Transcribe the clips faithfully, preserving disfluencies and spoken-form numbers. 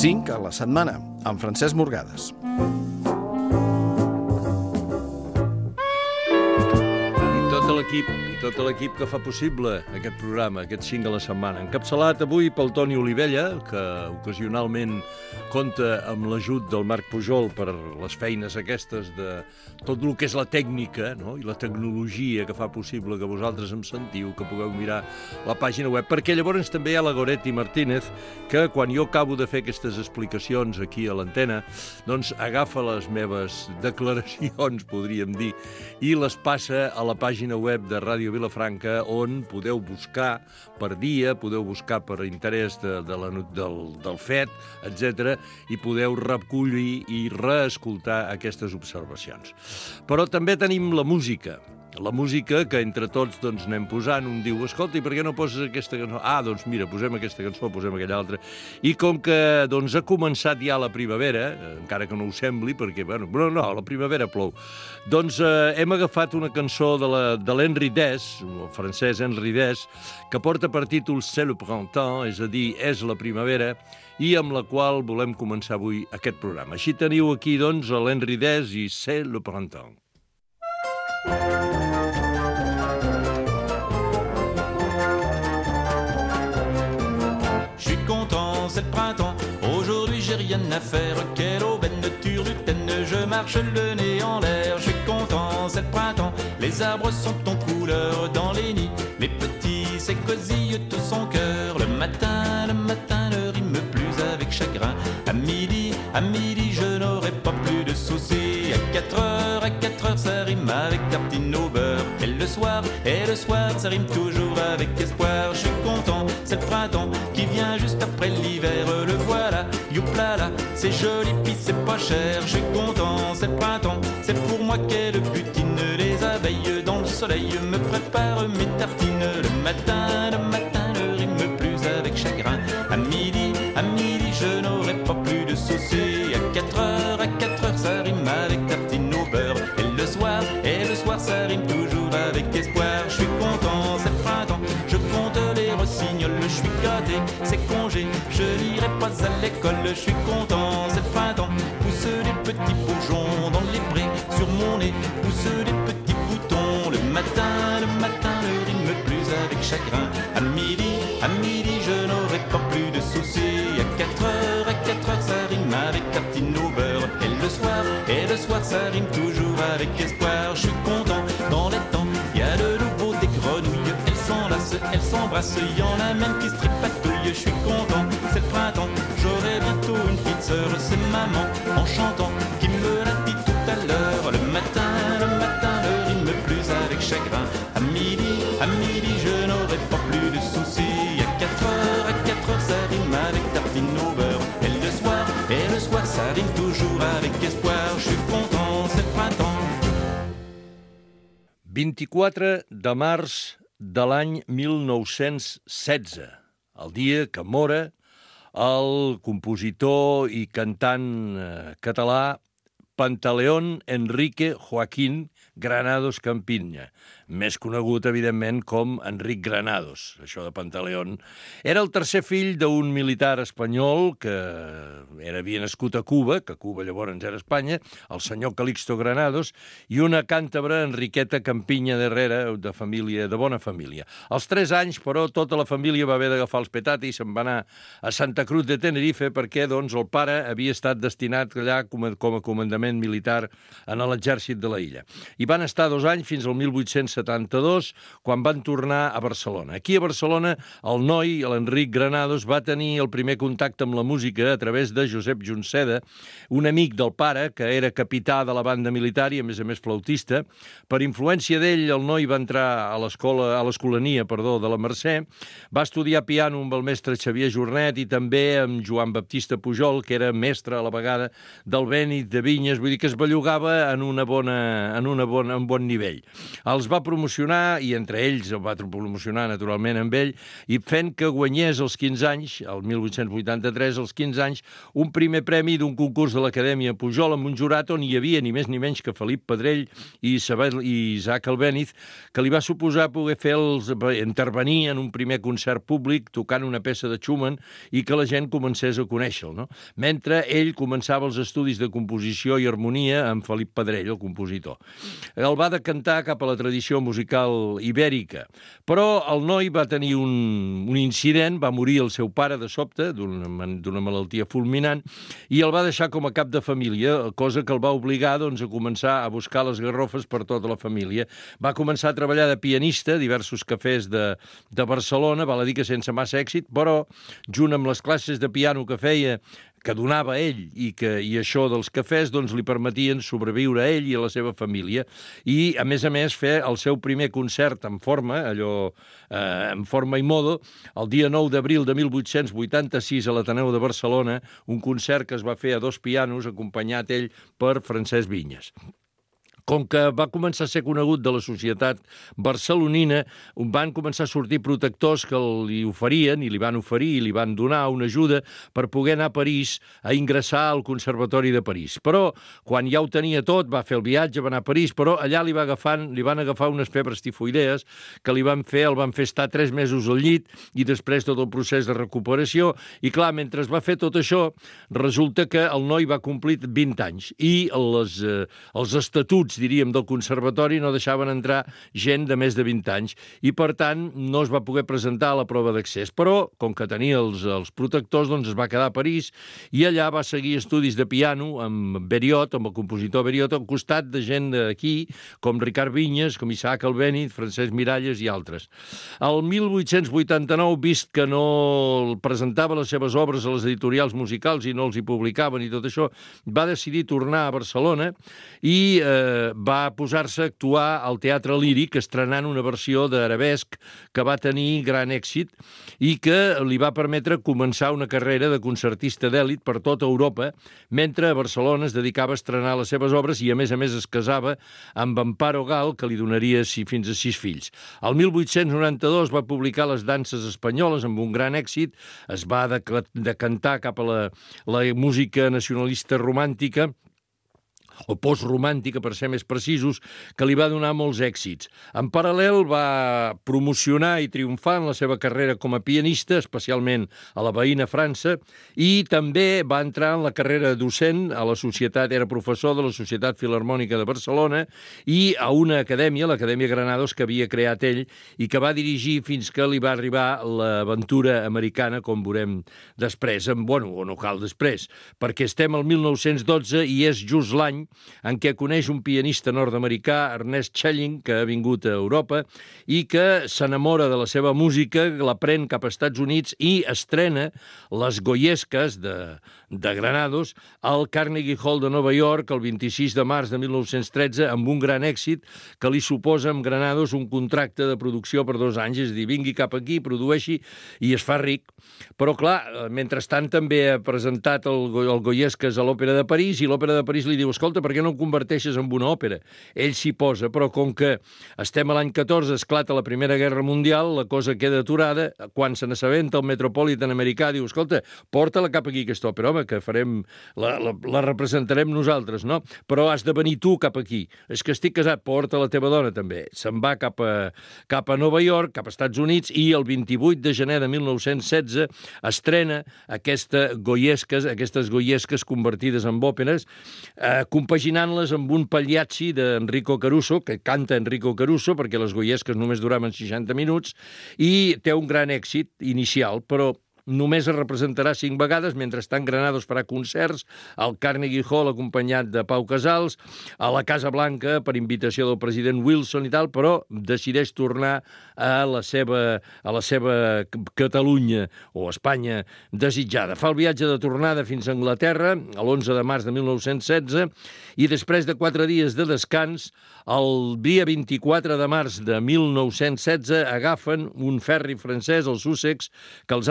cinc a la setmana, amb Francesc Morgades. L'equip i tot l'equip que fa possible aquest programa, aquest cinc a la setmana. Encapçalat avui pel Toni Olivella, que ocasionalment compta amb l'ajut del Marc Pujol per les feines aquestes de tot el que és la tècnica, no? I la tecnologia que fa possible que vosaltres em sentiu, que pugueu mirar la pàgina web, perquè llavors també hi ha la Goretti Martínez, que quan jo acabo de fer aquestes explicacions aquí a l'antena, doncs agafa les meves declaracions, podríem dir, i les passa a la pàgina web de Ràdio Vilafranca, on podeu buscar per dia, podeu buscar per interès de, de la, del, del fet, etcètera, i podeu recollir i reescoltar aquestes observacions. Però també tenim la música. La música que entre tots doncs, anem posant. Un diu, escolta, i per què no poses aquesta cançó? Ah, doncs mira, posem aquesta cançó, posem aquella altra. I com que doncs, ha començat ja la primavera, encara que no ho sembli, perquè, bueno, no, no, la primavera plou, doncs eh, hem agafat una cançó de l'Henri Dès, el francès Henri Dès, que porta per títol C'est le printemps, és a dir, és la primavera, i amb la qual volem començar avui aquest programa. Així teniu aquí, doncs, l'Henri Dès i C'est le printemps. Je suis content, c'est le printemps. Aujourd'hui j'ai rien à faire. Quelle aubaine de turlutaine. Je marche le nez en l'air. Je suis content, c'est le printemps. Les arbres sont en couleur dans les nids. Les petits s'écosillent tout son cœur. Le matin, le matin ne rime plus avec chagrin. À midi, à midi je n'aurai pas plus de soucis. À quatre heures, à quatre heures ça rime avec tartine au beurre. Et le soir, et le soir ça rime toujours avec espoir. Je suis content, c'est le printemps qui vient juste après l'hiver. Le voilà, youplala, c'est joli puis c'est pas cher. Je suis content, c'est le printemps, c'est pour moi qu'est le butine. Les abeilles dans le soleil me préparent mes tartines. Le matin, le matin ne rime plus avec chagrin. À midi, à midi je n'aurai pas plus de soucis. À quatre heures, à quatre heures ça rime avec tartine au beurre. Et le soir, et le soir ça rime toujours avec espoir. Je suis content, c'est le printemps, je compte les rossignols. Je suis gâté, c'est congé, je n'irai pas à l'école. Je suis content, c'est le printemps, poussent des petits bourgeons dans les prés. Sur mon nez, poussent des petits boutons. Le matin, le matin ne rime plus avec chagrin. À midi, à midi je n'aurai pas plus de soucis. À quatre heures, à quatre heures ça rime avec tartine au beurre. Et le soir, et le soir ça rime toujours avec espoir. Je suis content, dans les temps, il y a de nouveau des grenouilles. Elles s'enlacent, elles s'embrassent, il y en a même qui se tripatouillent. Je suis content, c'est le printemps, j'aurai bientôt une petite sœur. C'est maman, en chantant, qui me l'a dit tout à l'heure. Le matin, le matin ne rime plus avec chagrin. À midi, à midi je n'aurai pas plus de soucis. À quatre heures, à quatre heures ça rime avec tartine au beurre. Et le soir, et le soir ça rime toujours avec espoir. Je suis content, c'est le printemps. vint-i-quatre de març de l'any mil nou-cents setze, el dia que mora el compositor i cantant eh, català Pantaleón Enrique Joaquín Granados Campiña, més conegut, evidentment, com Enric Granados. Això de Pantaleón. Era el tercer fill d'un militar espanyol que era, havia nascut a Cuba, que Cuba llavors era Espanya, el senyor Calixto Granados, i una càntabra Enriqueta Campiña de Herrera, de família, de bona família. Als tres anys, però, tota la família va haver d'agafar els petatis i se'n va anar a Santa Cruz de Tenerife perquè, doncs, el pare havia estat destinat allà com a, com a comandament militar en l'exèrcit de la illa. I van estar dos anys fins al mil vuit-cents setanta-dos, quan van tornar a Barcelona. Aquí a Barcelona, el noi, l'Enric Granados, va tenir el primer contacte amb la música a través de Josep Junceda, un amic del pare, que era capità de la banda militar i, a més a més, flautista. Per influència d'ell, el noi va entrar a l'escola, a l'escolania, perdó, de la Mercè, va estudiar piano amb el mestre Xavier Jornet i també amb Joan Baptista Pujol, que era mestre a la vegada del Bènit de Vinyes, vull dir que es bellugava en una bona, en una bona, en bon nivell. Els va promocionar, i entre ells el va promocionar naturalment amb ell, i fent que guanyés als quinze anys, el mil vuit-cents vuitanta-tres, als quinze anys, un primer premi d'un concurs de l'Acadèmia Pujol amb un jurat on hi havia ni més ni menys que Felip Pedrell i, Isabel, i Isaac Albéniz, que li va suposar poder fer els, intervenir en un primer concert públic tocant una peça de Schumann i que la gent comencés a conèixer-lo, no? Mentre ell començava els estudis de composició i harmonia amb Felip Pedrell, el compositor. El va decantar cap a la tradició musical ibèrica, però el noi va tenir un, un incident, va morir el seu pare de sobte d'una malaltia fulminant i el va deixar com a cap de família, cosa que el va obligar doncs, a començar a buscar les garrofes per tota la família. Va començar a treballar de pianista a diversos cafès de, de Barcelona, val a dir que sense massa èxit, però junt amb les classes de piano que feia, que donava ell, i, que, i això dels cafès doncs, li permetien sobreviure a ell i a la seva família, i a més a més fer el seu primer concert en forma, allò eh, en forma i modo, el dia nou d'abril de mil vuit-cents vuitanta-sis a l'Ateneu de Barcelona, un concert que es va fer a dos pianos, acompanyat ell per Francesc Vinyes. Com que va començar a ser conegut de la societat barcelonina, van començar a sortir protectors que li oferien, i li van oferir, i li van donar una ajuda per poder anar a París a ingressar al Conservatori de París. Però, quan ja ho tenia tot, va fer el viatge, va anar a París, però allà li, va agafant, li van agafar unes febres tifoidees que li van fer, el van fer estar tres mesos al llit i després tot el procés de recuperació. I clar, mentre es va fer tot això, resulta que el noi va complir vint anys i les, eh, els estatuts diríem, del conservatori no deixaven entrar gent de més de vint anys i, per tant, no es va poder presentar a la prova d'accés. Però, com que tenia els, els protectors, doncs es va quedar a París i allà va seguir estudis de piano amb Beriot, amb el compositor Beriot, al costat de gent d'aquí, com Ricard Vinyes, com Isaac Albéniz, Francesc Miralles i altres. El mil vuit-cents vuitanta-nou, vist que no presentava les seves obres a les editorials musicals i no els hi publicaven i tot això, va decidir tornar a Barcelona i eh, va posar-se a actuar al Teatre Líric, estrenant una versió d'arabesc que va tenir gran èxit i que li va permetre començar una carrera de concertista d'èlit per tota Europa, mentre a Barcelona es dedicava a estrenar les seves obres i, a més a més, es casava amb Amparo Gal, que li donaria fins a sis fills. El mil vuit-cents noranta-dos va publicar Les danses espanyoles amb un gran èxit, es va decantar cap a la, la música nacionalista romàntica, o postromàntica, per ser més precisos, que li va donar molts èxits. En paral·lel va promocionar i triomfar en la seva carrera com a pianista, especialment a la veïna França, i també va entrar en la carrera docent a la societat, era professor de la Societat Filharmònica de Barcelona i a una acadèmia, l'Acadèmia Granados, que havia creat ell i que va dirigir fins que li va arribar l'aventura americana, com veurem després. Bueno, o no cal després, perquè estem al mil nou-cents dotze i és just l'any en què coneix un pianista nord-americà, Ernest Schelling, que ha vingut a Europa i que s'enamora de la seva música, la pren cap als Estats Units i estrena les Goyesques de, de Granados al Carnegie Hall de Nova York el vint-i-sis de març de mil nou-cents tretze amb un gran èxit que li suposa amb Granados un contracte de producció per dos anys, és a dir, vingui cap aquí, produeixi i es fa ric. Però, clar, mentrestant també ha presentat el, el Goyesques a l'Òpera de París i l'Òpera de París li diu, escolta, per què no ho converteixes en una òpera? Ell s'hi posa, però com que estem a l'any catorze, esclata la Primera Guerra Mundial, la cosa queda aturada, quan se n'assabenta el Metropolitan americà, diu, escolta, porta-la cap aquí aquesta òpera, home, que farem, la, la, la representarem nosaltres, no? Però has de venir tu cap aquí. És que estic casat, porta la teva dona també. Se'n va cap a, cap a Nova York, cap als Estats Units, i el vint-i-vuit de gener de mil nou-cents setze estrena aquesta Goyesques, aquestes Goyesques convertides en òperes, eh, compaginant-les amb un pagliacci d'Enrico Caruso, que canta Enrico Caruso, perquè les Goyesques només duraven seixanta minuts, i té un gran èxit inicial, però només es representarà cinc vegades, mentrestant Granados farà concerts al Carnegie Hall acompanyat de Pau Casals, a la Casa Blanca per invitació del president Wilson i tal, però decideix tornar a la seva, a la seva Catalunya o Espanya desitjada. Fa el viatge de tornada fins a Anglaterra, l'onze de març de mil nou-cents setze, i després de quatre dies de descans, el dia vint-i-quatre de març de mil nou-cents setze agafen un ferri francès, el Sussex, que els ha de portar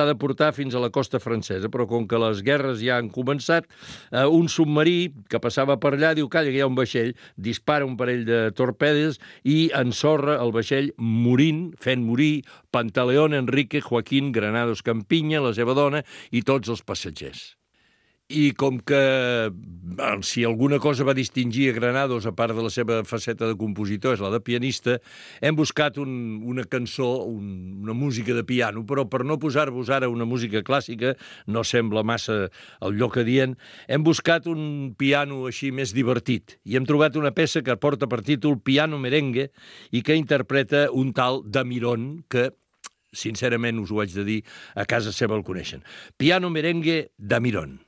arribar fins a la costa francesa, però com que les guerres ja han començat, eh, un submarí que passava per allà diu, calla, que hi ha un vaixell, dispara un parell de torpedes i ensorra el vaixell morint, fent morir Pantaleón, Enrique, Joaquín, Granados, Campiña, la seva dona i tots els passatgers. I com que, bueno, si alguna cosa va distingir a Granados, a part de la seva faceta de compositor, és la de pianista, hem buscat un, una cançó, un, una música de piano, però per no posar-vos ara una música clàssica, no sembla massa el lloc adient, hem buscat un piano així més divertit. I hem trobat una peça que porta per títol Piano Merengue i que interpreta un tal Damirón, que sincerament us ho haig de dir, a casa seva el coneixen. Piano Merengue Damirón.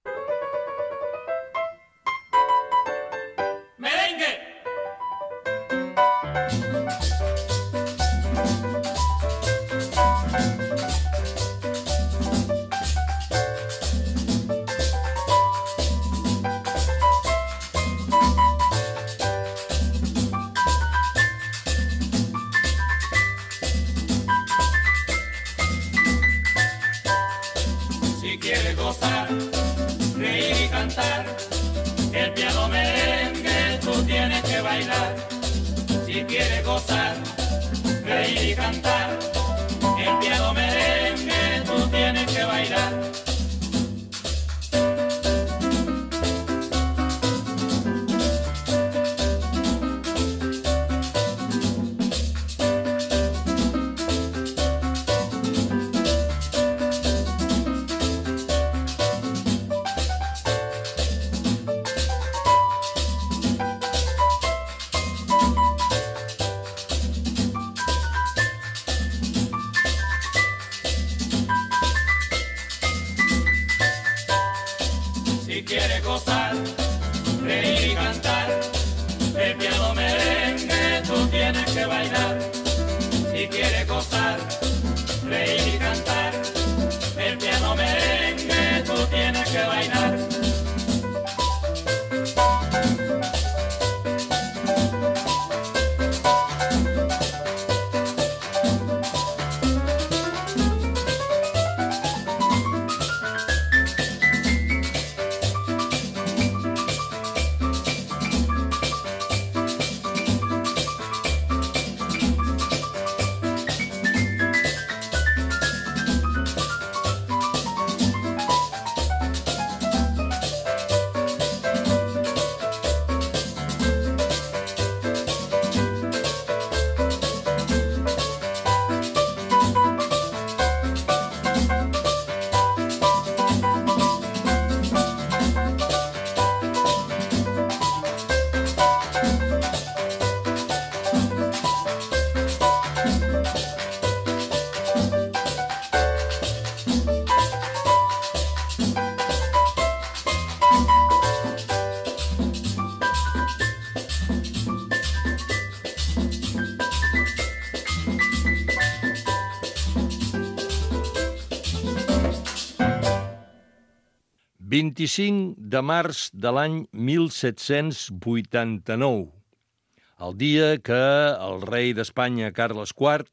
vint-i-cinc de març de l'any mil set-cents vuitanta-nou, el dia que el rei d'Espanya, Carles quart,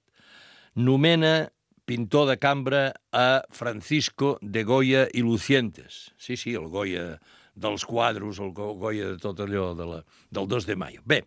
nomena pintor de cambra a Francisco de Goya y Lucientes. Sí, sí, el Goya dels quadros, el Goya de tot allò de la, del dos de mayo. Bé,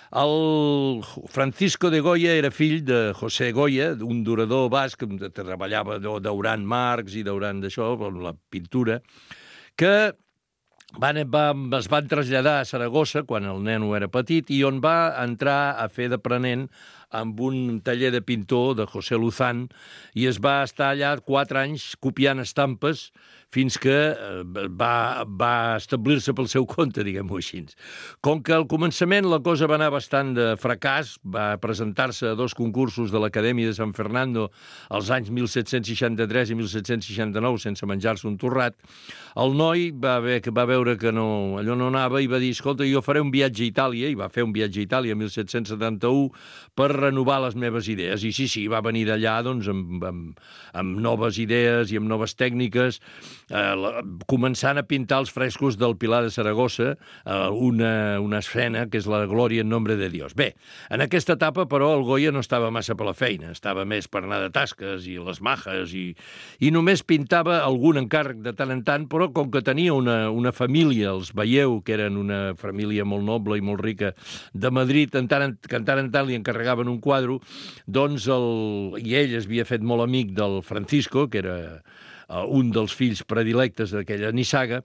el Francisco de Goya era fill de José Goya, un durador basc que treballava daurant marcs i daurant d'això, la pintura, que van, va, es van traslladar a Saragossa quan el neno era petit i on va entrar a fer d'aprenent amb un taller de pintor de José Luzán i es va estar allà quatre anys copiant estampes fins que va, va establir-se pel seu compte, diguem-ho així. Com que al començament la cosa va anar bastant de fracàs, va presentar-se a dos concursos de l'Acadèmia de San Fernando als anys mil set-cents seixanta-tres i mil set-cents seixanta-nou sense menjar-se un torrat, el noi va, haver, va veure que no, allò no anava i va dir, escolta, jo faré un viatge a Itàlia, i va fer un viatge a Itàlia mil set-cents setanta-u per renovar les meves idees. I sí, sí, va venir d'allà doncs, amb, amb, amb noves idees i amb noves tècniques, eh, la, començant a pintar els frescos del Pilar de Saragossa, eh, una, una escena que és la Glòria en nombre de Dios. Bé, en aquesta etapa, però, el Goya no estava massa per la feina, estava més per anar de tasques i les majes, i, i només pintava algun encàrrec de tant en tant, però com que tenia una, una família, els veieu que eren una família molt noble i molt rica de Madrid, en tant en, que en tant en tant li encarregaven un quadro, doncs el, i ell es havia fet molt amic del Francisco, que era uh, un dels fills predilectes d'aquella nissaga,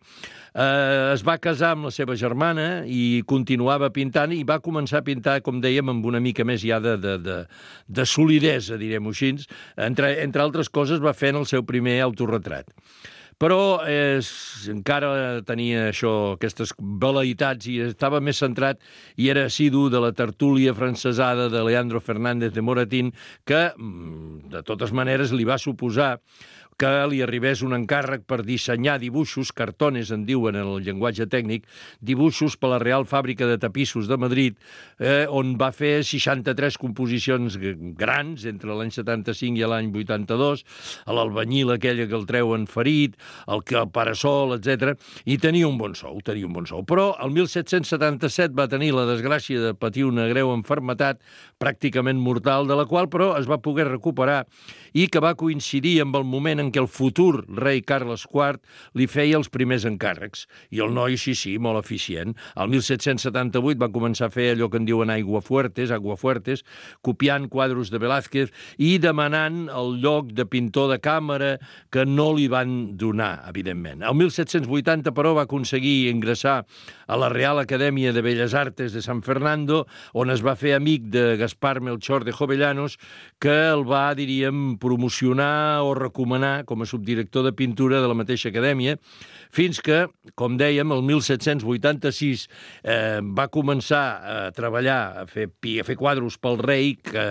eh, es va casar amb la seva germana i continuava pintant i va començar a pintar, com dèiem, amb una mica més ja de, de, de, de solidesa, direm-ho així. Entre, entre altres coses va fent el seu primer autorretrat. Però eh, encara tenia això, aquestes veleïtats i estava més centrat i era assidu de la tertúlia francesada de Leandro Fernández de Moratín, que, de totes maneres, li va suposar que li arribés un encàrrec per dissenyar dibuixos, cartones en diuen en el llenguatge tècnic, dibuixos per la Real Fàbrica de Tapissos de Madrid, eh, on va fer seixanta-tres composicions grans entre l'any setanta-cinc i l'any vuitanta-dos, a l'albanyil aquella que el treuen ferit, el que el parasol, etcètera, i tenia un bon sou, tenia un bon sou. Però el mil set-cents setanta-set va tenir la desgràcia de patir una greu enfermetat pràcticament mortal, de la qual però es va poder recuperar i que va coincidir amb el moment en què el futur rei Carles quart li feia els primers encàrrecs. I el noi, sí, sí, molt eficient. El mil set-cents setanta-vuit va començar a fer allò que en diuen aiguafuertes, aguafuertes, copiant quadros de Velázquez i demanant el lloc de pintor de càmera que no li van donar, evidentment. El mil set-cents vuitanta, però, va aconseguir ingressar a la Real Acadèmia de Belles Artes de San Fernando, on es va fer amic de Gaspar Melchor de Jovellanos, que el va, diríem, promocionar o recomanar com a subdirector de pintura de la mateixa acadèmia, fins que, com dèiem, el mil set-cents vuitanta-sis eh, va començar a treballar, a fer, a fer quadros pel rei que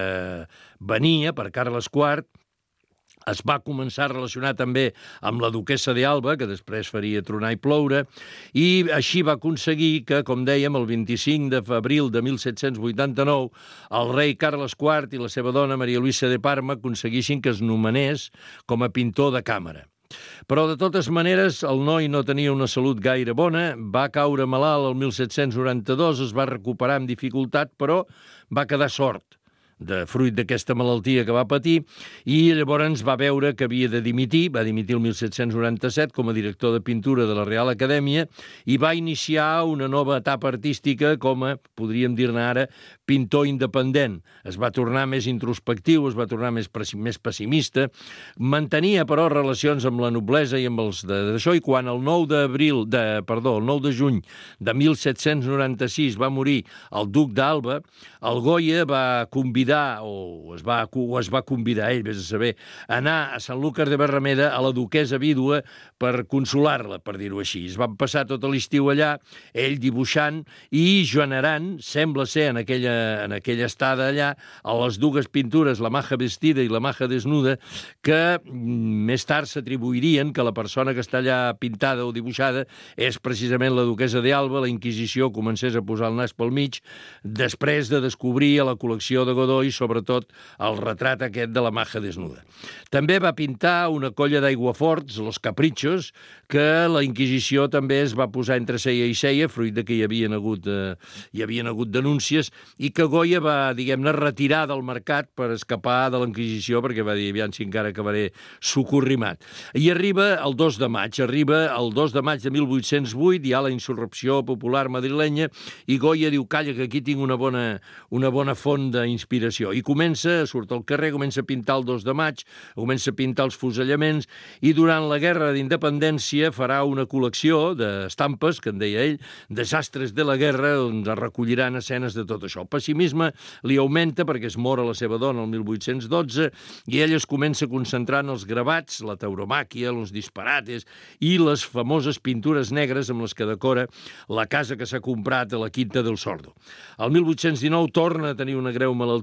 venia, per Carles quart, es va començar a relacionar també amb la duquessa d'Alba, que després faria tronar i ploure, i així va aconseguir que, com dèiem, el vint-i-cinc de febrer de mil set-cents vuitanta-nou, el rei Carles quart i la seva dona, Maria Luisa de Parma, aconseguissin que es nomenés com a pintor de càmera. Però, de totes maneres, el noi no tenia una salut gaire bona, va caure malalt el mil set-cents noranta-dos, es va recuperar amb dificultat, però va quedar sort de fruit d'aquesta malaltia que va patir, i llavors va veure que havia de dimitir, va dimitir el mil set-cents noranta-set com a director de pintura de la Real Acadèmia i va iniciar una nova etapa artística com a, podríem dir-ne ara, pintor independent. Es va tornar més introspectiu, es va tornar més, més pessimista, mantenia, però, relacions amb la noblesa i amb els d'això, i quan el nou d'abril, de, perdó, el nou de juny de mil set-cents noranta-sis va morir el duc d'Alba, el Goya va convidar o es va, o es va convidar ell, vés a saber, a anar a Sanlúcar de Barrameda a la duquessa vídua per consolar-la, per dir-ho així. Es van passar tot l'estiu allà, ell dibuixant i generant, sembla ser en aquella, en aquella estada allà, a les dues pintures, la maja vestida i la maja desnuda, que més tard s'atribuirien que la persona que està allà pintada o dibuixada és precisament la duquessa d'Alba. La Inquisició comencés a posar el nas pel mig, després de descobrir a la col·lecció de Godoy i sobretot el retrat aquest de la maja desnuda. També va pintar una colla d'aiguaforts, Los Caprichos, que la Inquisició també es va posar entre ceia i ceia, fruit de que hi havien hagut, eh, hi havien hagut denúncies, i que Goya va, diguem-ne, retirar del mercat per escapar de la Inquisició, perquè va dir, aviam si encara acabaré socorrimat. I arriba el dos de maig, arriba el dos de maig de mil vuit-cents vuit, hi ha la insurrecció popular madrilenya, i Goya diu, calla, que aquí tinc una bona, una bona font d'inspiració. I comença, surt al carrer, comença a pintar el dos de maig, comença a pintar els fusellaments, i durant la Guerra d'Independència farà una col·lecció d'estampes, que en deia ell, desastres de la guerra, on es recolliran escenes de tot això. El pessimisme li augmenta perquè es mor a la seva dona el mil vuit-cents dotze, i ell es comença a concentrar en els gravats, la tauromàquia, els disparates i les famoses pintures negres amb les que decora la casa que s'ha comprat a la Quinta del Sordo. El mil vuit-cents dinou torna a tenir una greu malaltia,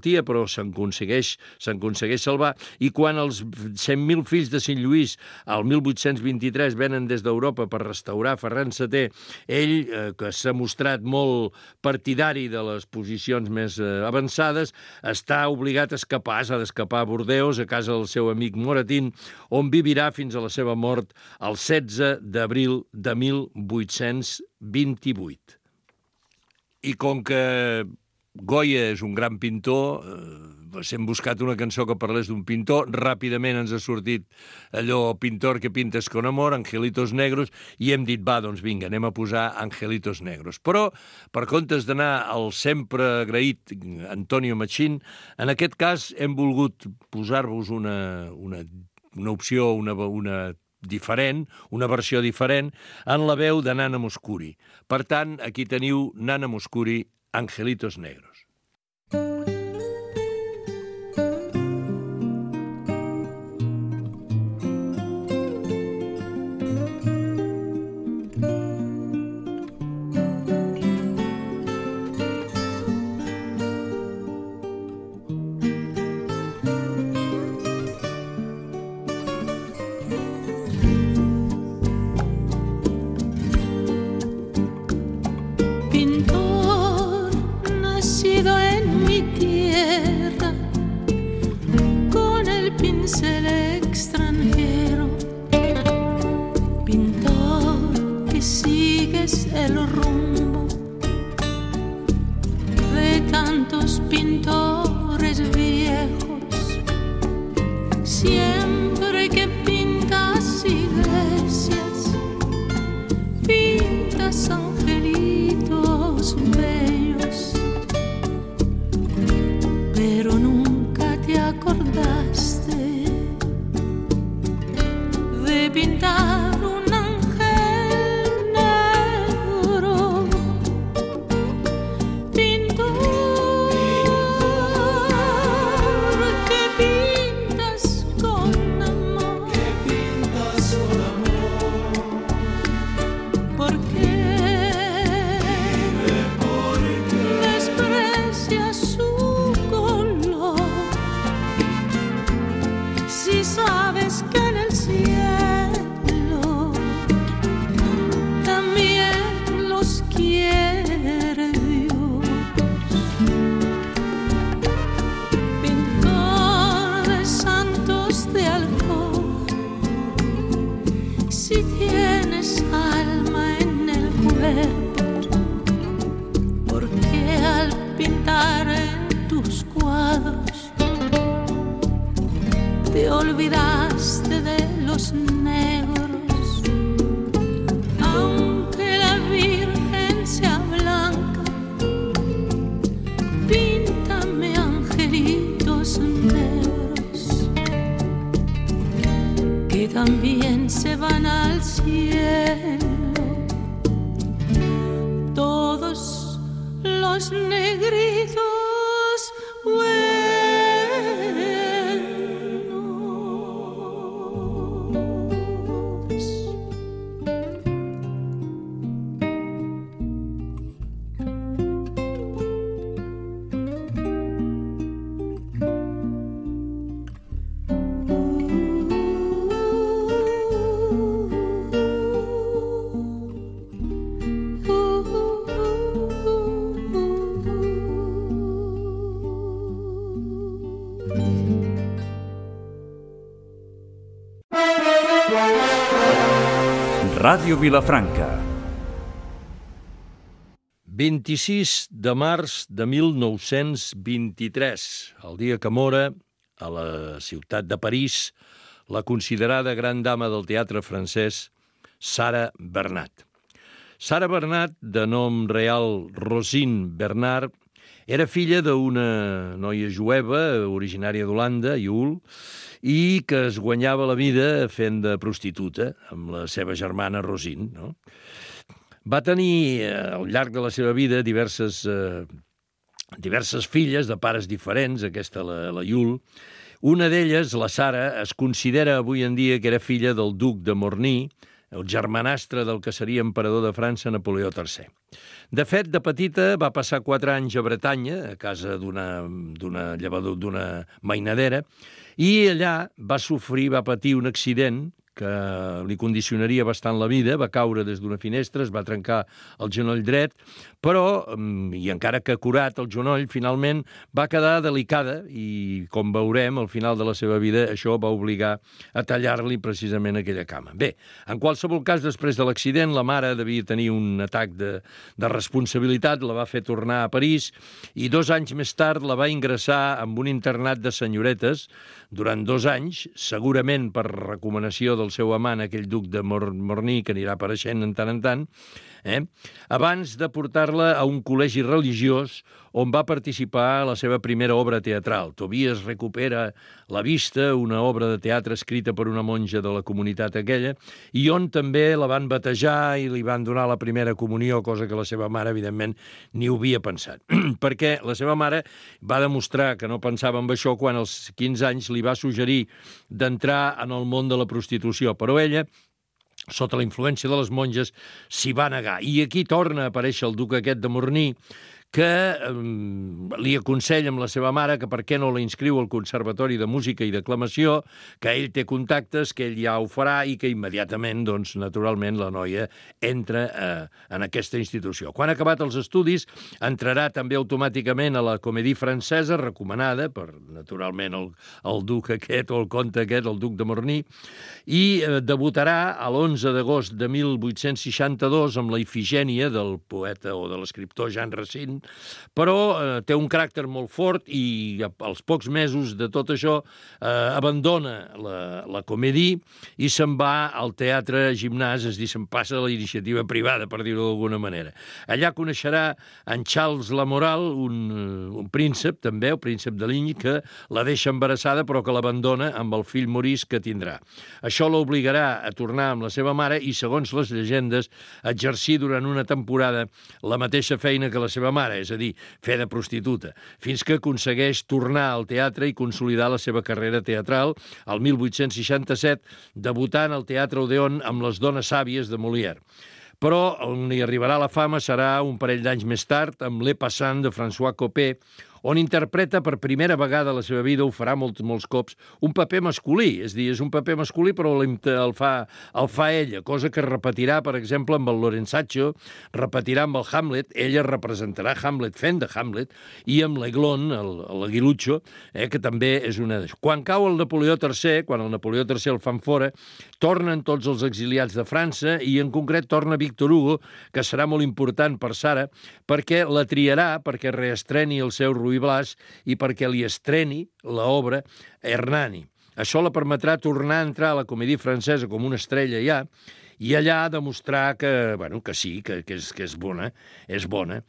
dinastia, però se'n aconsegueix, se'n aconsegueix salvar, i quan els cent mil fills de Sant Lluís, al mil vuit-cents vint-i-tres, venen des d'Europa per restaurar Ferran setè, ell, eh, que s'ha mostrat molt partidari de les posicions més eh, avançades, està obligat a escapar, s'ha d'escapar a Bordeus, a casa del seu amic Moratín, on vivirà fins a la seva mort el setze d'abril de mil vuit-cents vint-i-vuit. I com que Goya és un gran pintor, eh, hem buscat una cançó que parlés d'un pintor, ràpidament ens ha sortit allò pintor que pintes con amor, Angelitos Negros, i hem dit, va, doncs vinga, anem a posar Angelitos Negros. Però, per comptes d'anar al sempre agraït Antonio Machín, en aquest cas hem volgut posar-vos una, una, una opció, una, una diferent, una versió diferent, en la veu de Nana Mouskouri. Per tant, aquí teniu Nana Mouskouri, Angelitos Negros. Ràdio Vilafranca. vint-i-sis de març de mil nou-cents vint-i-tres, el dia que mora, a la ciutat de París, la considerada gran dama del teatre francès, Sarah Bernhardt. Sarah Bernhardt, de nom real Rosine Bernhardt, era filla d'una noia jueva originària d'Holanda, Jul, i que es guanyava la vida fent de prostituta amb la seva germana Rosine. No? Va tenir, al llarg de la seva vida, diverses, eh, diverses filles de pares diferents, aquesta la, la Jul. Una d'elles, la Sara, es considera avui en dia que era filla del duc de Morny, el germanastre del que seria emperador de França, Napoleó tercer. De fet, de petita va passar quatre anys a Bretanya, a casa d'una d'una llevador, d'una mainadera, i allà va sofrir, va patir un accident que li condicionaria bastant la vida, va caure des d'una finestra, es va trencar el genoll dret, però, i encara que curat el genoll, finalment va quedar delicada i, com veurem, al final de la seva vida, això va obligar a tallar-li precisament aquella cama. Bé, en qualsevol cas, després de l'accident, la mare devia tenir un atac de, de responsabilitat, la va fer tornar a París i dos anys més tard la va ingressar en un internat de senyoretes durant dos anys, segurament per recomanació del seu amant, aquell duc de Morny, que anirà apareixent en tant en tant, eh? abans de portar-la a un col·legi religiós on va participar a la seva primera obra teatral. Tobias recupera la vista, una obra de teatre escrita per una monja de la comunitat aquella, i on també la van batejar i li van donar la primera comunió, cosa que la seva mare, evidentment, ni ho havia pensat. Perquè la seva mare va demostrar que no pensava en això quan als quinze anys li va suggerir d'entrar en el món de la prostitució, però ella, sota la influència de les monges, s'hi va negar. I aquí torna a aparèixer el duc aquest de Morny, que eh, li aconsella amb la seva mare que per què no la inscriu al Conservatori de Música i Declamació, que ell té contactes, que ell ja ho farà i que immediatament, doncs, naturalment, la noia entra eh, en aquesta institució. Quan ha acabat els estudis, entrarà també automàticament a la Comédie Francesa, recomanada per, naturalment, el, el duc aquest o el conte aquest, el duc de Morny, i eh, debutarà a l'onze d'agost de mil vuit-cents seixanta-dos amb la Ifigènia del poeta o de l'escriptor Jean Racine, però eh, té un caràcter molt fort i als pocs mesos de tot això eh, abandona la, la comédie i se'n va al teatre gimnàs, és a dir, se'n passa a la iniciativa privada, per dir-ho d'alguna manera. Allà coneixerà en Charles Lamoral, un, un príncep, també, el príncep de Ligne, que la deixa embarassada però que l'abandona amb el fill Maurice que tindrà. Això l'obligarà a tornar amb la seva mare i, segons les llegendes, a exercir durant una temporada la mateixa feina que la seva mare, és a dir, fer de prostituta, fins que aconsegueix tornar al teatre i consolidar la seva carrera teatral el mil vuit-cents seixanta-set, debutant al Teatre Odéon amb Les dones sàvies de Molière. Però on hi arribarà la fama serà un parell d'anys més tard amb Les Passants de François Coppée, on interpreta per primera vegada a la seva vida, ho farà molts, molts cops, un paper masculí. És a dir, és un paper masculí però el fa, el fa ella, cosa que repetirà, per exemple, amb el Lorenzaccio, repetirà amb el Hamlet, ella representarà Hamlet fent de Hamlet, i amb l'Aiglon, l'Aguilucho, eh, que també és una d'això. Quan cau el Napoleó tercer, quan el Napoleó tercer el fan fora, tornen tots els exiliats de França i en concret torna Victor Hugo, que serà molt important per Sara, perquè la triarà perquè reestreni el seu Ruy Blas i perquè li estreni l'obra Hernani. Això la permetrà tornar a entrar a la Comédie Francesa com una estrella ja i allà demostrar que, bueno, que sí, que, que, és, que és bona, és bona.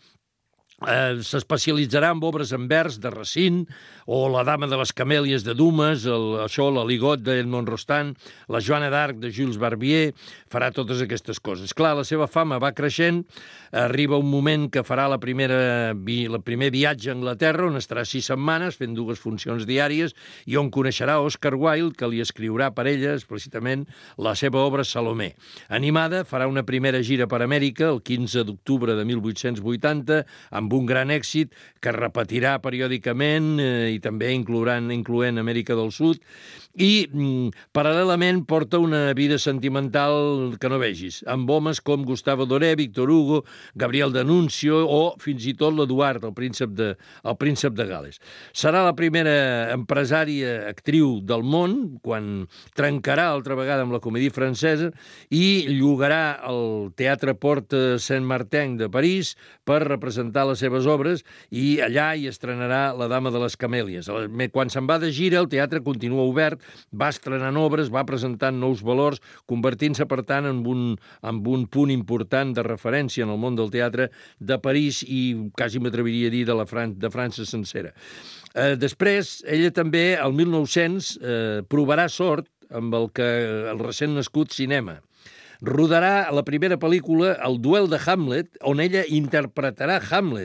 Eh, s'especialitzarà en obres en vers de Racine o La dama de les camèlies de Dumas, el, això, la Ligot d'Edmond Rostand, la Joana d'Arc de Jules Barbier, farà totes aquestes coses. Clar, la seva fama va creixent, arriba un moment que farà la primera, el primer viatge a Anglaterra, on estarà sis setmanes fent dues funcions diàries i on coneixerà Oscar Wilde, que li escriurà per ella explícitament la seva obra Salomé. Animada, farà una primera gira per Amèrica el quinze d'octubre de mil vuit-cents vuitanta, amb un gran èxit que repetirà periòdicament eh, i també incloent, incloent Amèrica del Sud, i mm, paral·lelament porta una vida sentimental que no vegis, amb homes com Gustave Doré, Victor Hugo, Gabriel D'Annunzio o fins i tot l'Eduard, el príncep de, el príncep de Gal·les. Serà la primera empresària actriu del món quan trencarà altra vegada amb la Comédie Francesa i llogarà el Teatre Porte Saint-Martin de París per representar les seves obres i allà hi estrenarà La dama de les camèlies. Quan se'n va de gira, el teatre continua obert, va estrenant obres, va presentant nous valors, convertint-se, per tant, en un, en un punt important de referència en el món del teatre de París i quasi m'atreviria a dir de, la Fran de França sencera. Eh, després, ella també, el mil nou-cents, eh, provarà sort amb el que el recent nascut cinema. Rodarà la primera pel·lícula, El duel de Hamlet, on ella interpretarà Hamlet,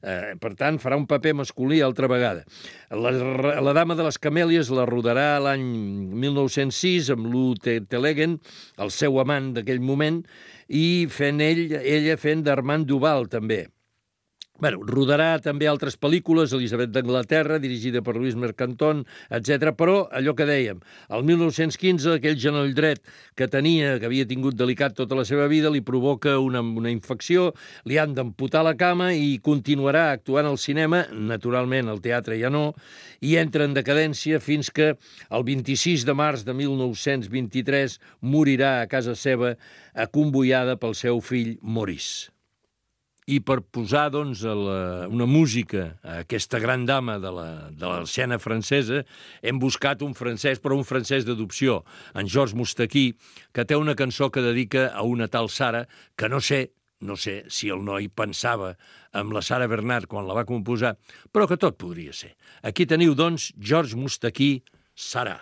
Eh, per tant, farà un paper masculí altra vegada. La, la Dama de les Camèlies la rodarà l'any mil nou-cents sis amb Lou Tellegen, el seu amant d'aquell moment, i fent ell, ella fent d'Armand Duval, també. Bueno, rodarà també altres pel·lícules, Elisabet d'Anglaterra, dirigida per Louis Mercanton, etcètera. Però, allò que dèiem, el mil nou-cents quinze, aquell genoll dret que tenia, que havia tingut delicat tota la seva vida, li provoca una, una infecció, li han d'amputar la cama i continuarà actuant al cinema, naturalment al teatre ja no, i entra en decadència fins que el vint-i-sis de març de mil nou-cents vint-i-tres morirà a casa seva, acomboiada pel seu fill Maurice. I per posar doncs, la, una música a aquesta gran dama de l'escena francesa, hem buscat un francès, però un francès d'adopció, en Georges Moustaki, que té una cançó que dedica a una tal Sara, que no sé, no sé si el noi pensava amb la Sara Bernard quan la va composar, però que tot podria ser. Aquí teniu, doncs, Georges Moustaki, Sara.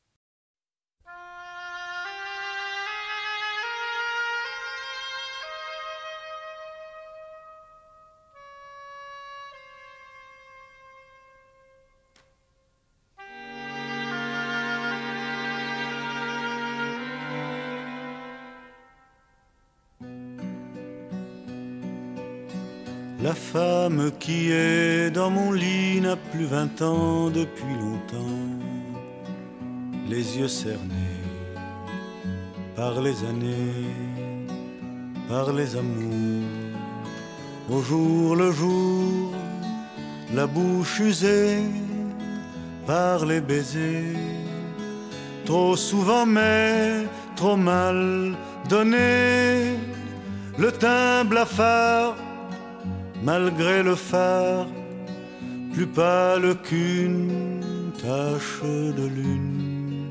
La femme qui est dans mon lit n'a plus vingt ans depuis longtemps, les yeux cernés par les années, par les amours, au jour le jour, la bouche usée par les baisers, trop souvent mais trop mal donné, le teint blafard malgré le phare, plus pâle qu'une tache de lune.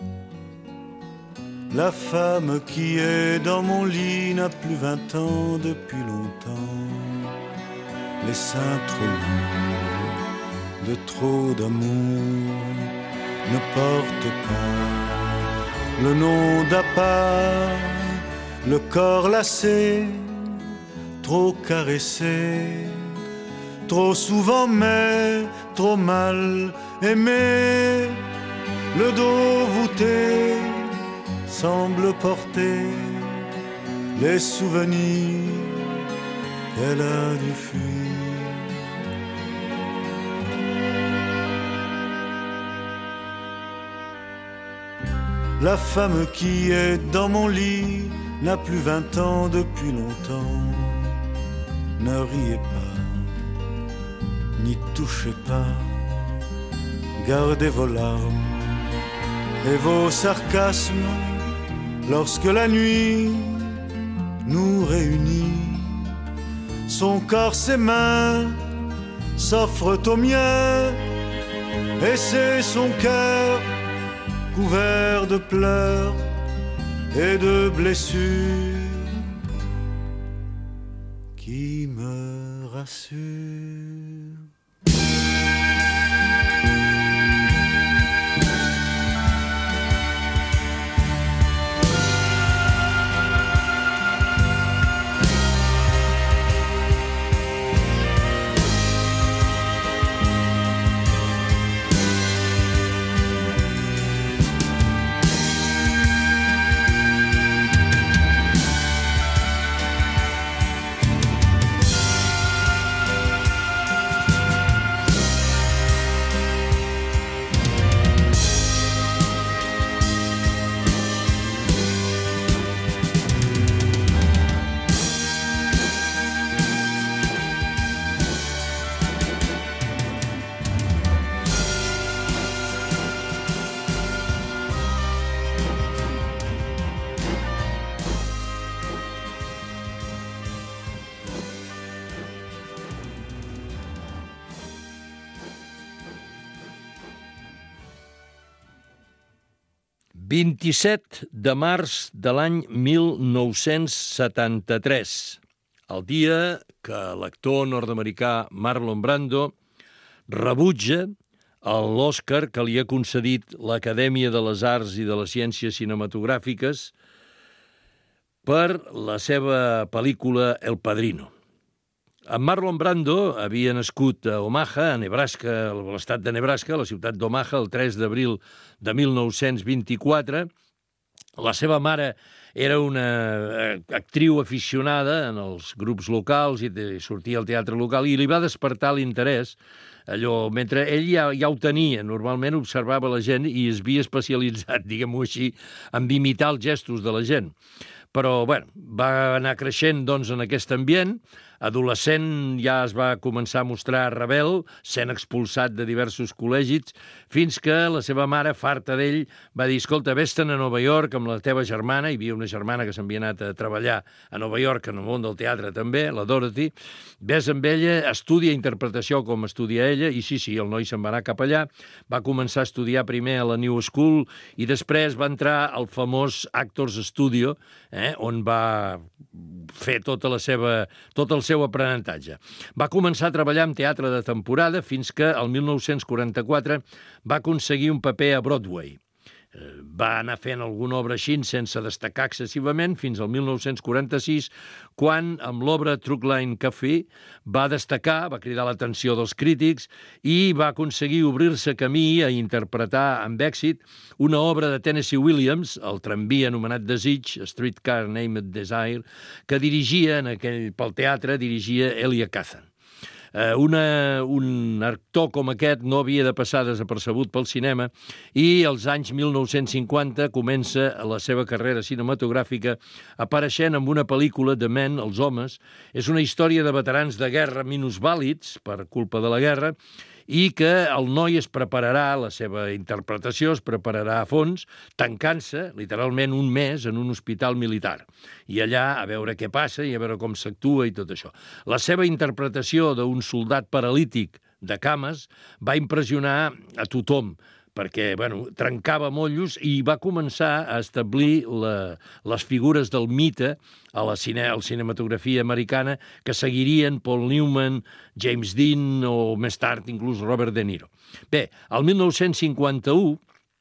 La femme qui est dans mon lit n'a plus vingt ans depuis longtemps, les seins trop lourds de trop d'amour ne portent pas le nom d'appart, le corps lassé, trop caressé, trop souvent mais trop mal aimé, le dos voûté semble porter les souvenirs qu'elle a dû fuir. La femme qui est dans mon lit n'a plus vingt ans depuis longtemps. Ne riez pas, n'y touchez pas, gardez vos larmes et vos sarcasmes lorsque la nuit nous réunit. Son corps, ses mains s'offrent aux miens et c'est son cœur couvert de pleurs et de blessures qui me rassure. vint-i-set de març de l'any mil nou-cents setanta-tres, el dia que l'actor nord-americà Marlon Brando rebutja l'Oscar que li ha concedit l'Acadèmia de les Arts i de les Ciències Cinematogràfiques per la seva pel·lícula El Padrino. En Marlon Brando havia nascut a Omaha, a Nebraska, a l'estat de Nebraska, a la ciutat d'Omaha, el tres d'abril de mil nou-cents vint-i-quatre. La seva mare era una actriu aficionada en els grups locals i sortia al teatre local i li va despertar l'interès. Allò, mentre ell ja, ja ho tenia, normalment observava la gent i es havia especialitzat, diguem-ho així, en imitar els gestos de la gent. Però, bueno, va anar creixent, doncs, en aquest ambient. Adolescent ja es va començar a mostrar rebel, sent expulsat de diversos col·legis, fins que la seva mare, farta d'ell, va dir, escolta, vés-te'n a Nova York amb la teva germana, hi havia una germana que s'havia anat a treballar a Nova York, en el món del teatre també, la Dorothy, vés amb ella, estudia interpretació com estudia ella, i sí, sí, el noi se'n va anar cap allà, va començar a estudiar primer a la New School i després va entrar al famós Actors Studio, eh, on va fer tota la seva, tot el seu aprenentatge. Va començar a treballar en teatre de temporada fins que el mil nou-cents quaranta-quatre va aconseguir un paper a Broadway. Va anar fent alguna obra així sense destacar excessivament fins al mil nou-cents quaranta-sis, quan amb l'obra Truckline Café va destacar, va cridar l'atenció dels crítics i va aconseguir obrir-se camí a interpretar amb èxit una obra de Tennessee Williams, el tramvia anomenat Desig, Streetcar Named Desire, que dirigia en aquell, pel teatre, dirigia Elia Kazan. Uh, una, un actor com aquest no havia de passar desapercebut pel cinema i als anys mil nou-cents cinquanta comença la seva carrera cinematogràfica apareixent en una pel·lícula de Men, els homes. És una història de veterans de guerra minusvàlids per culpa de la guerra i que el noi es prepararà, la seva interpretació es prepararà a fons, tancant-se, literalment, un mes en un hospital militar. I allà a veure què passa i a veure com s'actua i tot això. La seva interpretació d'un soldat paralític de cames va impressionar a tothom, perquè, bueno, trencava motllos i va començar a establir la, les figures del mite a la, cine, a la cinematografia americana que seguirien Paul Newman, James Dean o més tard inclús Robert De Niro. Bé, al mil nou-cents cinquanta-u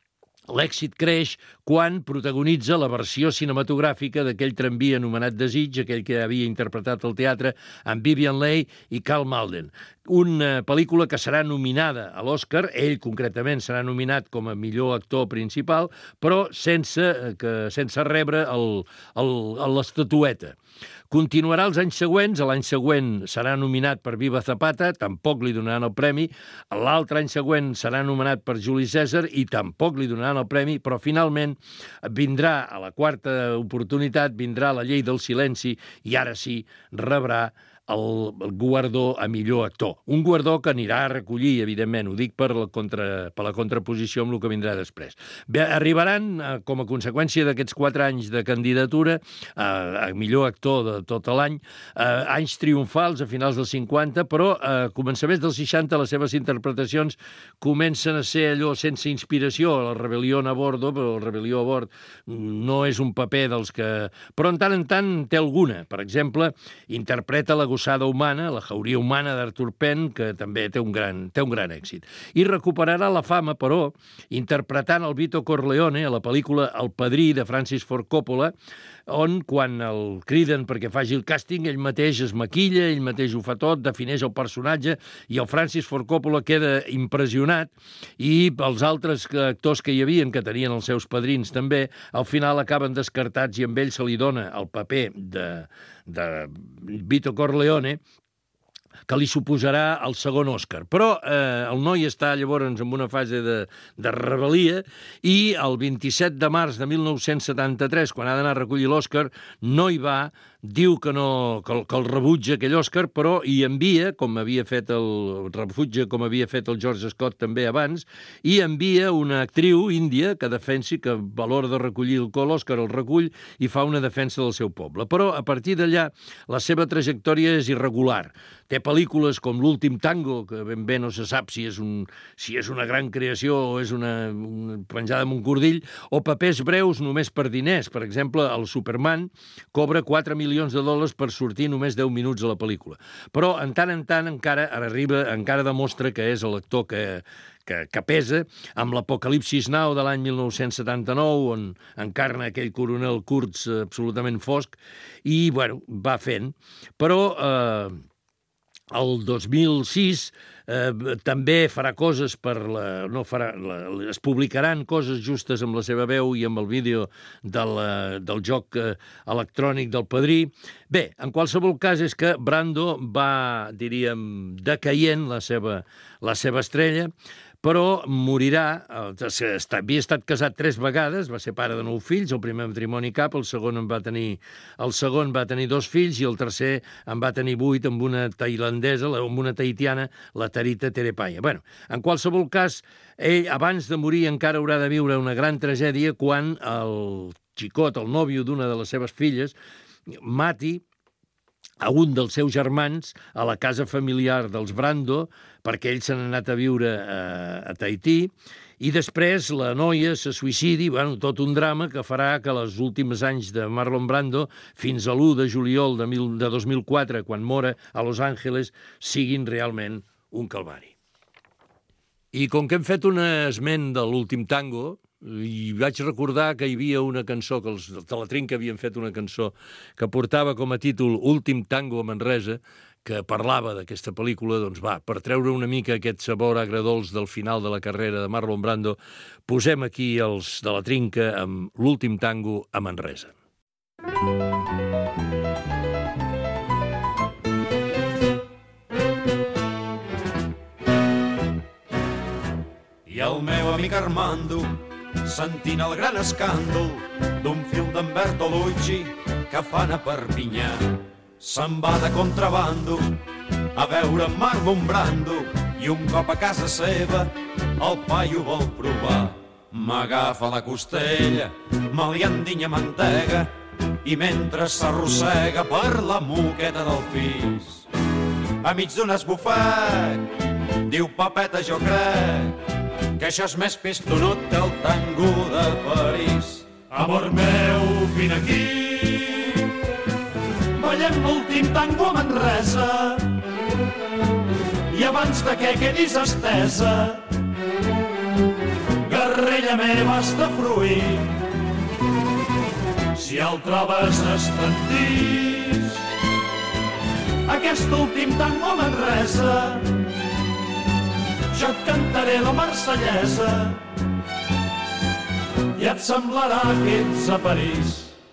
l'èxit creix quan protagonitza la versió cinematogràfica d'aquell tramvia anomenat Desig, aquell que havia interpretat al teatre amb Vivien Leigh i Karl Malden. Una pel·lícula que serà nominada a l'Oscar, ell concretament serà nominat com a millor actor principal, però sense, que, sense rebre el, el, l'estatueta. Continuarà els anys següents, l'any següent serà nominat per Viva Zapata, tampoc li donaran el premi, l'altre any següent serà nomenat per Juli Cèsar i tampoc li donaran el premi, però finalment vindrà, a la quarta oportunitat, vindrà la llei del silenci i ara sí rebrà el, el guardó a millor actor. Un guardó que anirà a recollir, evidentment, ho dic per la, contra, per la contraposició amb el que vindrà després. Bé, arribaran, eh, com a conseqüència d'aquests quatre anys de candidatura, eh, a millor actor de tot l'any, eh, anys triomfals a finals dels cinquanta, però a eh, començaments dels seixanta les seves interpretacions comencen a ser allò sense inspiració. La rebel·lió a bordo, però la rebel·lió a bord no és un paper dels que... Però en tant en tant té alguna. Per exemple, interpreta la gossada humana, la jauria humana d'Arthur Penn, que també té un gran, té un gran èxit. I recuperarà la fama, però, interpretant el Vito Corleone a la pel·lícula El Padrí de Francis Ford Coppola, on, quan el criden perquè faci el càsting, ell mateix es maquilla, ell mateix ho fa tot, defineix el personatge, i el Francis Ford Coppola queda impressionat, i els altres actors que hi havien, que tenien els seus padrins també, al final acaben descartats i amb ell se li dona el paper de, de Vito Corleone, que li suposarà el segon Òscar. Però eh, el noi està llavors en una fase de, de rebel·lia i el vint-i-set de març de mil nou-cents setanta-tres, quan ha d'anar a recollir l'Òscar, no hi va, diu que, no, que, el, que el rebutja aquell Òscar, però hi envia, com havia fet el rebutja, com havia fet el George Scott també abans, i envia una actriu índia que defensi que a l'hora de recollir l'Òscar el recull i fa una defensa del seu poble. Però a partir d'allà la seva trajectòria és irregular. Té pel·lícules com L'últim tango, que ben bé no se sap si és, un, si és una gran creació o és una, una penjada amb un cordill, o papers breus només per diners. Per exemple, el Superman cobra quatre milions de dòlars per sortir només deu minuts a la pel·lícula. Però, en tant en tant, encara arriba, encara demostra que és l'actor que, que, que pesa, amb l'Apocalipsis Now de l'any mil nou-cents setanta-nou, on encarna aquell coronel Kurtz absolutament fosc, i, bueno, va fent. Però... Eh, el dos mil sis eh, també farà coses per la... no farà... La, es publicaran coses justes amb la seva veu i amb el vídeo del, del joc eh, electrònic del Padrí. Bé, en qualsevol cas és que Brando va, diríem, decaient la seva, la seva estrella, però morirà, havia estat casat tres vegades, va ser pare de nou fills, el primer matrimoni cap, el segon en va tenir, el segon va tenir dos fills i el tercer en va tenir vuit amb una tailandesa, amb una tahitiana, la Tarita Terepaya. Bueno, en qualsevol cas, ell abans de morir encara haurà de viure una gran tragèdia quan el xicot, el nòvio d'una de les seves filles, mati a un dels seus germans a la casa familiar dels Brando, perquè ells s'han anat a viure a, a Tahití, i després la noia se suïcidi, bueno, tot un drama que farà que els últims anys de Marlon Brando, fins a l'u de juliol de, mil, de dos mil quatre, quan mora a Los Angeles, siguin realment un calvari. I com que hem fet un esment de l'últim tango, i vaig recordar que hi havia una cançó, que els de la Trinca havien fet una cançó que portava com a títol Últim tango a Manresa, que parlava d'aquesta pel·lícula, doncs va, per treure una mica aquest sabor agredolç del final de la carrera de Marlon Brando, posem aquí els de la Trinca amb l'Últim tango a Manresa. I el meu amic Armando, sentint el gran escàndol d'un film d'en Bertolucci que fan a Perpinyà, se'n va de contrabando a veure Marlon Brando i un cop a casa seva el paio vol provar. M'agafa la costella, me li endinya mantega i mentre s'arrossega per la moqueta del pis, a mig d'un esbufec, diu papeta jo crec que això és més pistonut que el tango de París. Amor meu, vine aquí, ballem l'últim tango a Manresa i abans de que quedis estesa, guerrella meva has de fruir. Si el trobes estantís, aquest últim tango a Manresa, jo et cantaré la marsellesa i et semblarà que ets a París.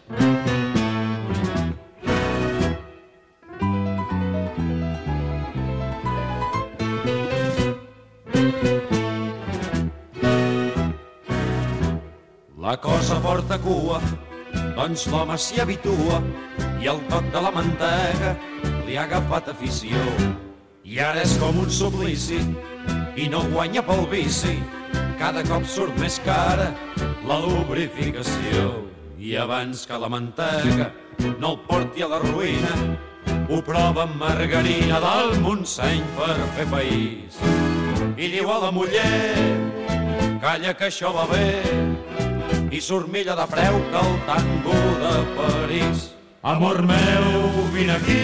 La cosa porta cua, doncs l'home s'hi habitua i el toc de la mantega li ha agafat afició. I ara és com un suplici i no guanya pel vici, cada cop surt més cara la lubrificació. I abans que la mantega no el porti a la ruïna, ho prova amb margarina del Montseny per fer país. I diu a la muller, calla que això va bé, i surt millor de preu que el tango de París. Amor meu, vine aquí,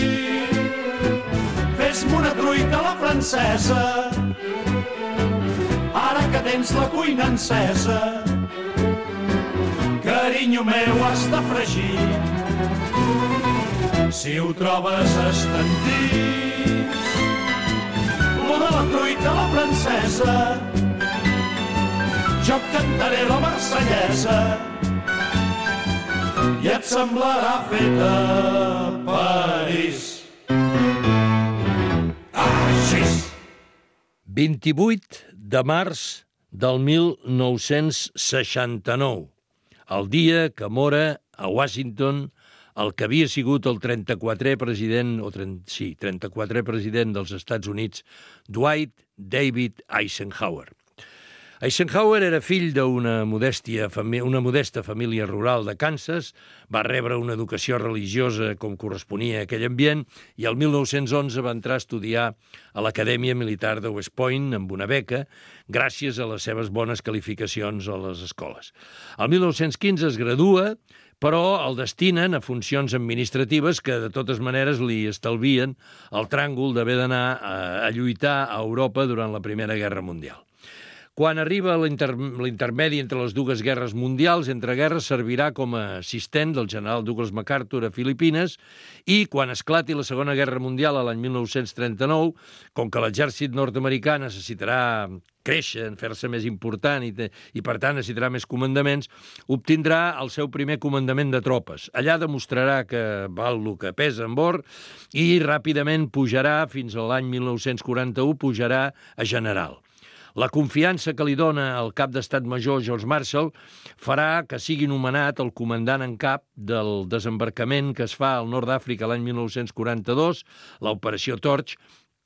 fes-me una truita a la francesa, ara que tens la cuina encesa. Carinyo meu, has de fregir, si ho trobes estantís, lo de la truita a la francesa, jo et cantaré la marsellesa i et semblarà feta a París. vint-i-vuit de març del mil nou-cents seixanta-nou, el dia que mora a Washington el que havia sigut el trenta-quatrè president, o trenta, sí, trenta-quatrè president dels Estats Units, Dwight David Eisenhower. Eisenhower era fill d'una modèstia, una modesta família rural de Kansas, va rebre una educació religiosa com corresponia a aquell ambient i el mil nou-cents onze va entrar a estudiar a l'Acadèmia Militar de West Point amb una beca gràcies a les seves bones qualificacions a les escoles. El mil nou-cents quinze es gradua, però el destinen a funcions administratives que de totes maneres li estalvien el tràngol d'haver d'anar a, a lluitar a Europa durant la Primera Guerra Mundial. Quan arriba l'inter... l'intermedi entre les dues guerres mundials, entre guerres servirà com a assistent del general Douglas MacArthur a Filipines, i quan esclati la Segona Guerra Mundial a l'any mil nou-cents trenta-nou, com que l'exèrcit nord-americà necessitarà créixer, en fer-se més important i, te... i per tant necessitarà més comandaments, obtindrà el seu primer comandament de tropes. Allà demostrarà que val el que pesa en bord i ràpidament pujarà, fins a l'any mil nou-cents quaranta-u, pujarà a general. La confiança que li dona el cap d'estat major George Marshall farà que sigui nomenat el comandant en cap del desembarcament que es fa al nord d'Àfrica l'any mil nou-cents quaranta-dos, l'operació Torch,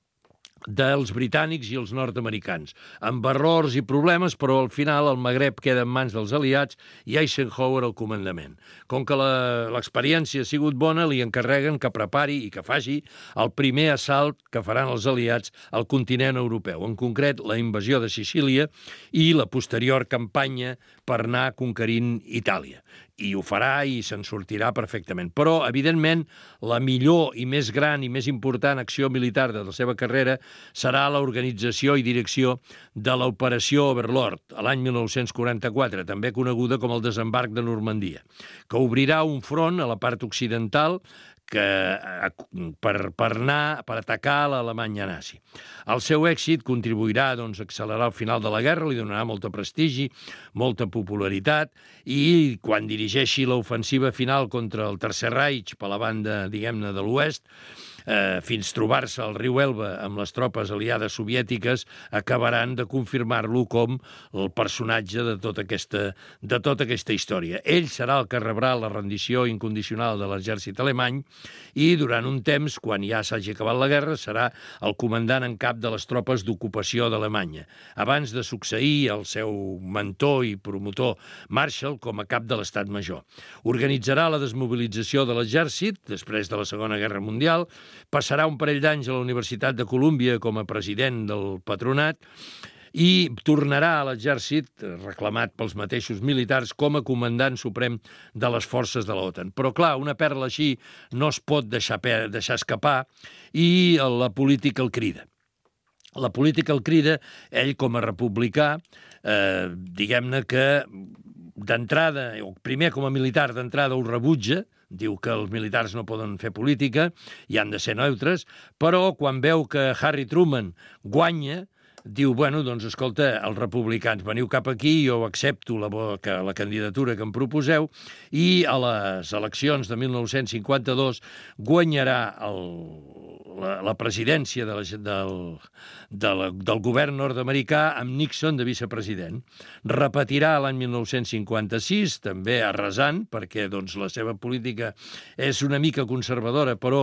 dels britànics i els nord-americans, amb errors i problemes, però al final el Magreb queda en mans dels aliats i Eisenhower al comandament. Com que l'experiència ha sigut bona, li encarreguen que prepari i que faci el primer assalt que faran els aliats al continent europeu, en concret la invasió de Sicília i la posterior campanya per anar conquerint Itàlia. I ho farà i se'n sortirà perfectament. Però, evidentment, la millor i més gran i més important acció militar de la seva carrera serà l'organització i direcció de l'Operació Overlord, a l'any mil nou-cents quaranta-quatre, també coneguda com el desembarc de Normandia, que obrirà un front a la part occidental que, per, per anar, per atacar l'Alemanya nazi. El seu èxit contribuirà doncs, a accelerar el final de la guerra, li donarà molta prestigi, molta popularitat, i quan dirigeixi l'ofensiva final contra el Tercer Reich per la banda, diguem-ne, de l'oest, eh, fins trobar-se al riu Elba amb les tropes aliades soviètiques, acabaran de confirmar-lo com el personatge de tota aquesta, de tota aquesta història. Ell serà el que rebrà la rendició incondicional de l'exèrcit alemany i durant un temps, quan ja s'hagi acabat la guerra, serà el comandant en cap de les tropes d'ocupació d'Alemanya, abans de succeir el seu mentor i promotor Marshall com a cap de l'Estat Major. Organitzarà la desmobilització de l'exèrcit després de la Segona Guerra Mundial, passarà un parell d'anys a la Universitat de Colúmbia com a president del patronat i tornarà a l'exèrcit, reclamat pels mateixos militars, com a comandant suprem de les forces de l'OTAN. Però, clar, una perla així no es pot deixar, deixar escapar i la política el crida. La política el crida, ell com a republicà, eh, diguem-ne que d'entrada, o primer com a militar d'entrada ho rebutja, diu que els militars no poden fer política i han de ser neutres, però quan veu que Harry Truman guanya, diu, bueno, doncs, escolta, els republicans, veniu cap aquí, jo accepto la, que, la candidatura que em proposeu, i a les eleccions de mil nou-cents cinquanta-dos guanyarà el, la, la presidència de la, del, de la, del govern nord-americà amb Nixon de vicepresident. Repetirà l'any mil nou-cents cinquanta-sis, també arrasant, perquè doncs, la seva política és una mica conservadora, però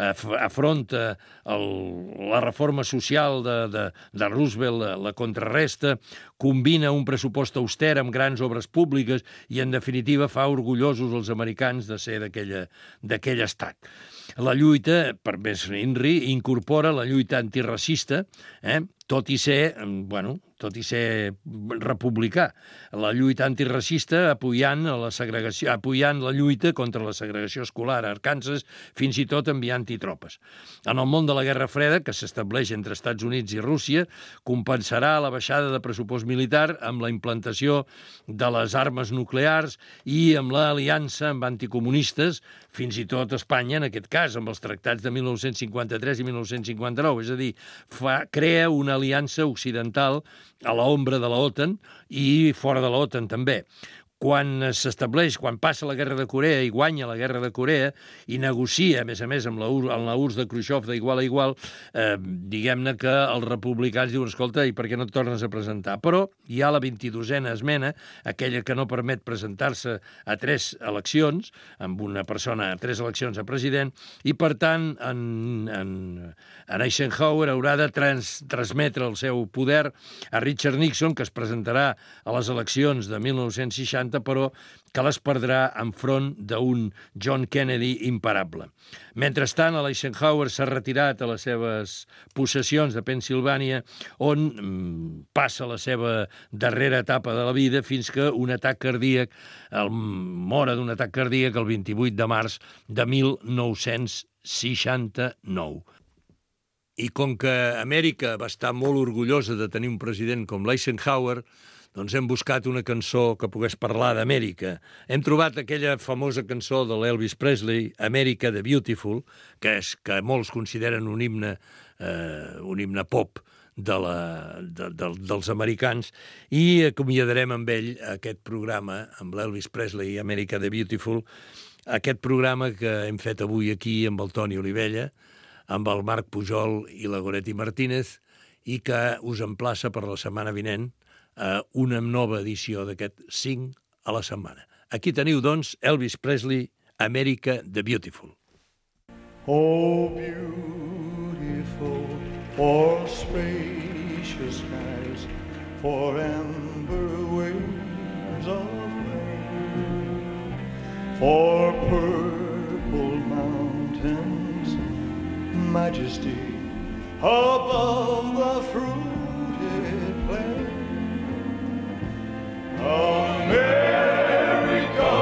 afronta el, la reforma social de, de, de Roosevelt, la, la contrarresta, combina un pressupost auster amb grans obres públiques i, en definitiva, fa orgullosos els americans de ser d'aquell estat. La lluita, per més Henry, incorpora la lluita antiracista, eh? tot i ser, bueno, tot i ser republicà. La lluita antiracista apoyant la segregació, apoyant la lluita contra la segregació escolar a Arkansas, fins i tot enviant-hi tropes. En el món de la Guerra Freda, que s'estableix entre Estats Units i Rússia, compensarà la baixada de pressupost militar amb la implantació de les armes nuclears i amb l'aliança amb anticomunistes, fins i tot Espanya, en aquest cas, amb els tractats de mil nou-cents cinquanta-tres i mil nou-cents cinquanta-nou. És a dir, fa, crea una aliança occidental a l'ombra de l'OTAN i fora de l'OTAN també. Quan s'estableix, quan passa la Guerra de Corea i guanya la Guerra de Corea i negocia, a més a més, amb la U R S S de Khrushchev d'igual a igual, eh, diguem-ne que els republicans diuen, escolta, i per què no et tornes a presentar? Però hi ha la vint-i-dosena esmena, aquella que no permet presentar-se a tres eleccions, amb una persona a tres eleccions a president, i per tant en, en, en Eisenhower haurà de trans, transmetre el seu poder a Richard Nixon, que es presentarà a les eleccions de mil nou-cents seixanta, però que les perdrà enfront d'un John Kennedy imparable. Mentrestant, l'Eisenhower s'ha retirat a les seves possessions de Pennsilvània, on mm, passa la seva darrera etapa de la vida fins que un atac cardíac, el, mora d'un atac cardíac el vint-i-vuit de març de mil nou-cents seixanta-nou. I com que Amèrica va estar molt orgullosa de tenir un president com l'Eisenhower, doncs hem buscat una cançó que pogués parlar d'Amèrica. Hem trobat aquella famosa cançó de l'Elvis Presley, America the Beautiful, que és que molts consideren un himne, eh, un himne pop de la, de, de, dels americans, i acomiadarem amb ell aquest programa, amb l'Elvis Presley i America the Beautiful, aquest programa que hem fet avui aquí amb el Toni Olivella, amb el Marc Pujol i la Goretti Martínez, i que us emplaça per la setmana vinent a una nova edició d'aquest cinc a la setmana. Aquí teniu, doncs, Elvis Presley, America the Beautiful. Oh, beautiful, for spacious skies, for amber waves of rain, for purple mountains, majesty above the fruited plain. America,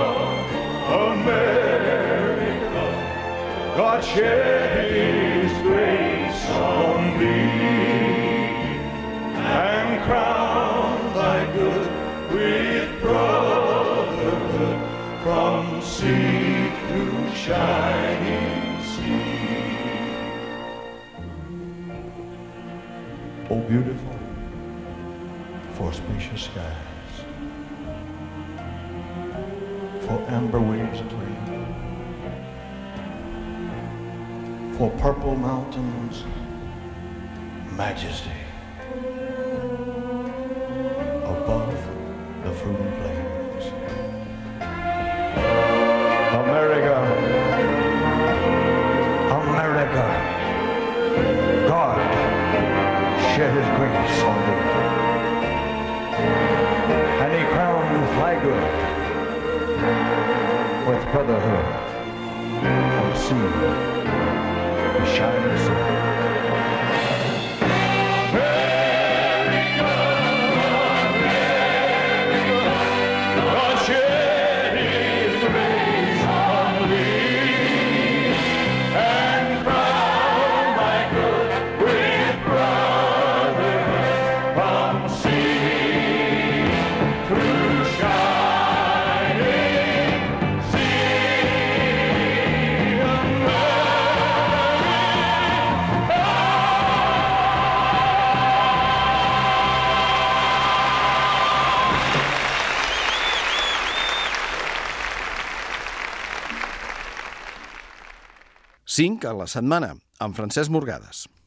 America, God shed His grace on thee, and crown thy good with brotherhood from sea to shining sea. Oh, beautiful, for spacious skies, for amber waves of rain, for purple mountains, majesty above the fruiting plains. America, America, God shed His grace on thee, and He crowned thy good with brotherhood from sea to shining sea. America, America, God shed His grace on thee, and crowned thy good with brotherhood from sea to shining sea. cinc a la setmana, amb Francesc Morgades.